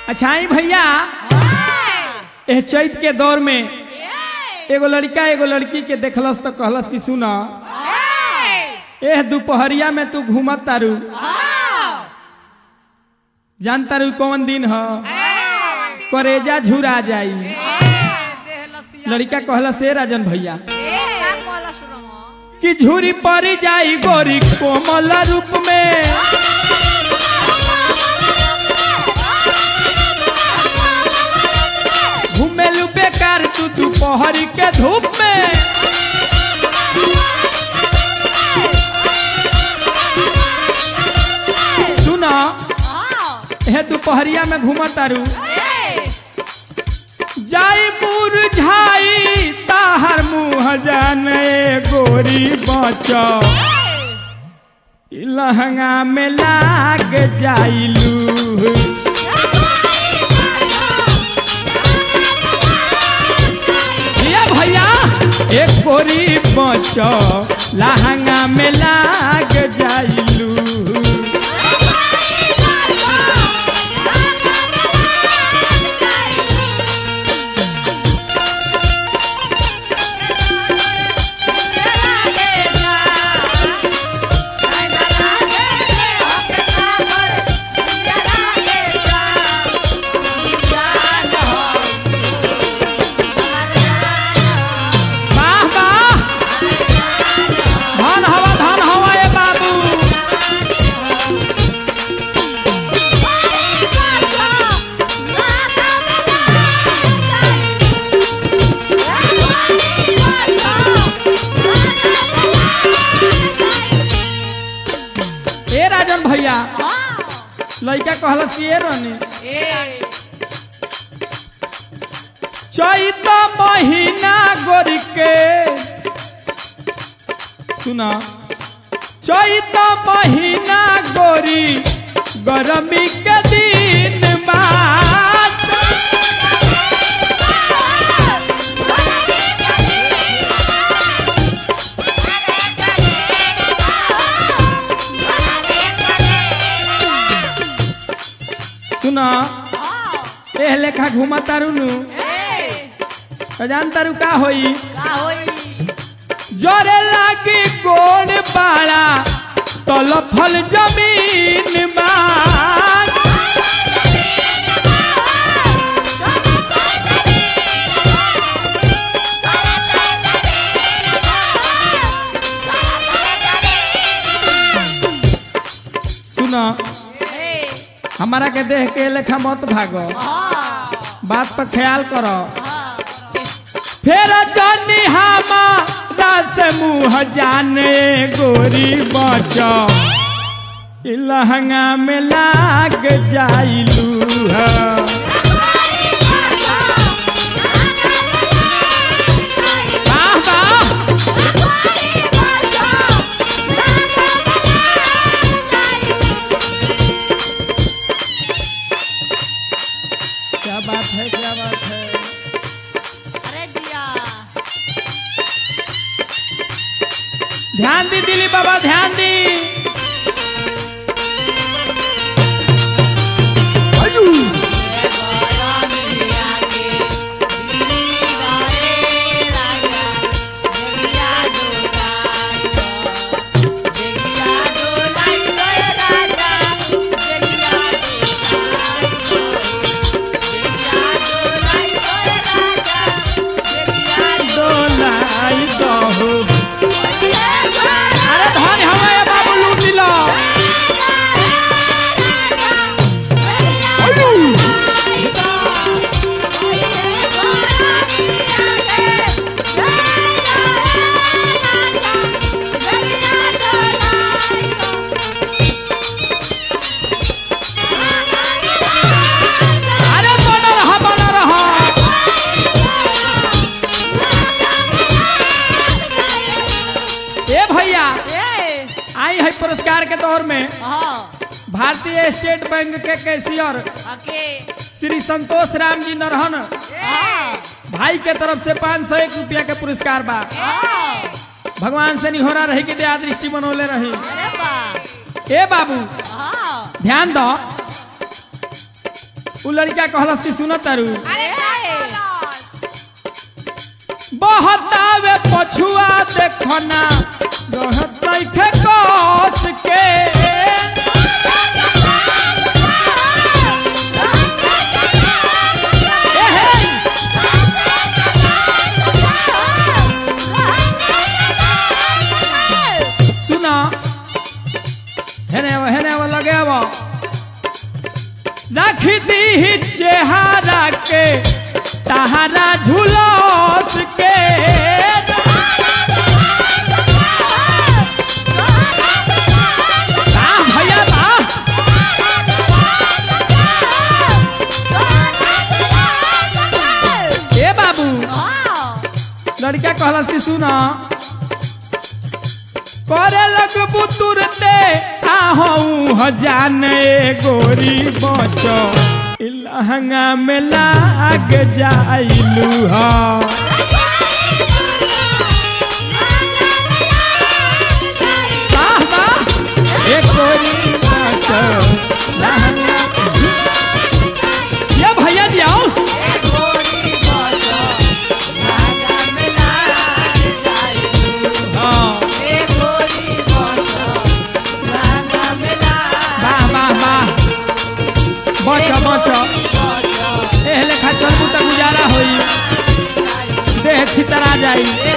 अच्छा आई भैया एह चैत के दौर में एगो लड़का एगो लड़की के देखलस तो कहलस कि सुना एह दोपहरिया में तू घूमत तारू जान तारू कौन दिन ह करेजा झुरा जाई। लड़का कहलस ए राजन भैया कि झुरी पड़ी जाई गोरी कोमल रूप में घूमेलू बेकार तू दोपहरी के धूप में सुना हे दोपहरिया में घूम तारू जाई मुरझाई ताहर मुँह जाने गोरी बचो लहंगा में लाग जाइलू भैया एक गोरी बचो लहंगा में लाग जाइलू। भैया लड़का कहलस कि रानी चैत महीना गोरी के सुना चैत महीना गोरी गर्मी के दिन बाद सुना एह लेखा घुमा तारू नु जान तारू का होई जोरे लागी गोड़ पाड़ा तल फल जमीन बाग सुना हमारा के देख के लेखा मत भागो बात पर ख्याल करो फिर जानी हमारा से मुँह जाने गोरी बचो लहंगा में लाग जाइलू क्या बात है अरे दिया ध्यान दी दिली बाबा ध्यान दी अरे धन हमारे बाबू लूट लो अरे बना रहा ए भैया आई है पुरस्कार के तौर में भारतीय स्टेट बैंक के कैशियर श्री संतोष राम जी नरहन भाई के तरफ से 501 रुपया के पुरस्कार बा। भगवान से निहोरा रही कि दया दृष्टि बनोले रही। ए बाबू ध्यान दो उ लड़का कहलस कि सुनो तारू बहतावे पछुआ देखना रहत लइखे कस के सुना हेने वो लगे वो रख दी चेहरा के तहारा झुलस के भैया बा ए बाबू लड़का कहलस कि सुना करे लगबू तुरते आहू हजाने गोरी बचो लहंगा में लाग जाइलू हा एक गोरी बचो लहंगा ये भैया जी आओ बचा बचा एह लेखा चलबू तो गुजारा होई देह छितरा जाई।